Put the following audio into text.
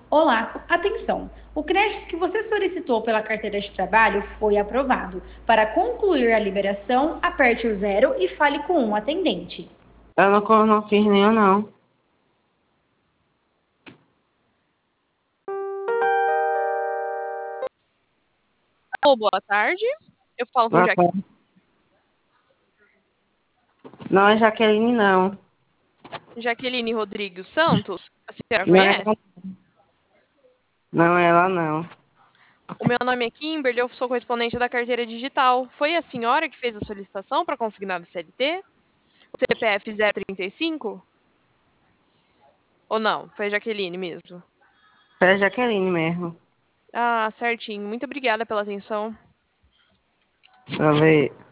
Olá, atenção! O crédito que você solicitou pela carteira de trabalho foi aprovado. Para concluir a liberação, aperte o zero e fale com um atendente. Eu não fiz nenhum, não. Alô, boa tarde. Eu falo com Boa Jaqueline. tarde. Não é Jaqueline, não. Jaqueline Rodrigues Santos. A senhora Não é conhece? ela, não, é ela não. O meu nome é Kimberly, eu sou correspondente da carteira digital. Foi a senhora que fez a solicitação para consignado CLT? O CPF 035? Ou não? Foi a Jaqueline mesmo? É Jaqueline mesmo. Ah, certinho. Muito obrigada pela atenção. Pra ver.